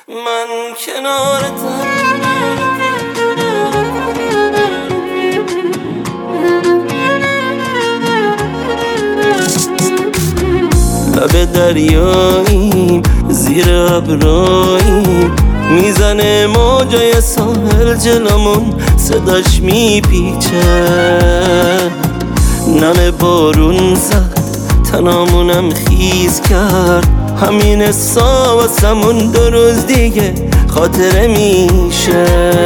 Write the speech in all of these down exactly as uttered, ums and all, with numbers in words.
من کنارتم لب دریاییم زیر ابراییم، میزنه موجای ساحل جلومون صداش میپیچه. نم بارون زد تنامونم خیز کرد، همین حسا واسمون دو روز دیگه خاطره میشه.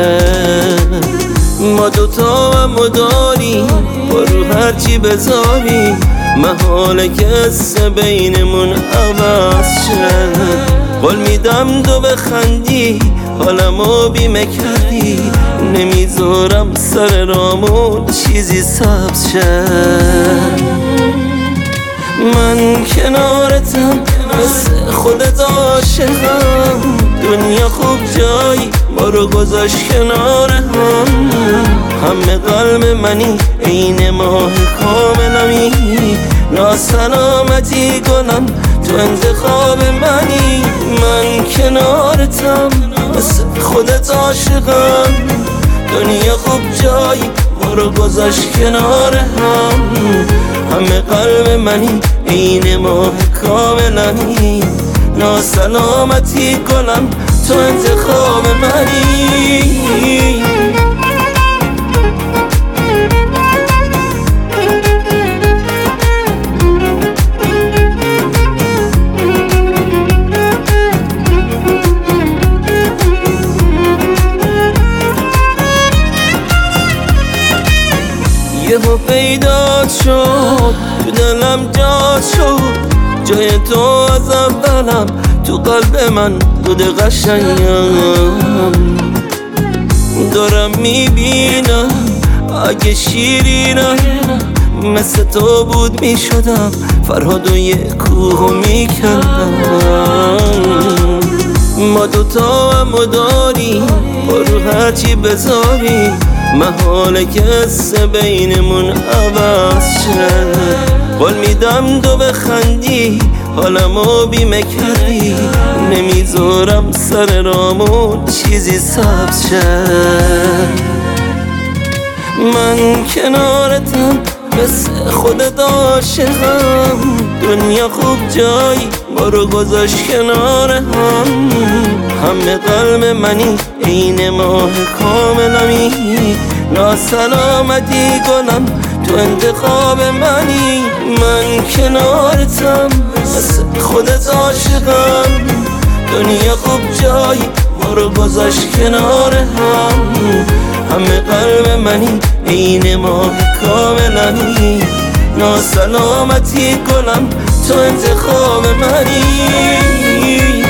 ما دوتا و داریم با رو هرچی بذاریم، محاله که قصه بینمون عوض شه. قول میدم دو بخندی حالمو بیمه کردی، نمیذارم سر رامون چیزی سبز شه. من کنارتم مثل خودت عاشقم، دنیا خوب جایی ما رو گذاشت کنار هم. همه قلب منی عین ماه کاملمی، ناسلامتی کنم تو انتخاب منی. من کنارتم مثل خودت عاشقم، دنیا خوب جایی ما رو گذاشت کنار هم. همه قلب منی عین ماه کاملمی، ناسلامتی کنم تو انتخاب منی. یهو پیدا شد تو دلم جا شد، جای تو از اولم تو قلب من بود قشنگم. دارم میبینم اگه شیرینم مثل تو بود میشدم، فرهاد و یه کوه میکردم. ما دوتا هم داریم با رو هرچی بذاریم، محاله که قصه بینمون عوض شه. قول میدم دو بخندی حالمو بیمه کردی، نمیذارم سر رامون چیزی سبز شه. من کنارتم مثل خودت عاشقم، دنیا خوب جایی ما رو گذاشت کنار هم. همه قلب منی عین ماه کاملمی، ناسلامتی کنم تو انتخاب منی. من کنارتم مثل خودت عاشقم، دنیا خوب جایی ما رو گذاشت کنار هم. همه قلب منی عین ماه کاملمی، ناسلامتی کنم تو انتخاب منی.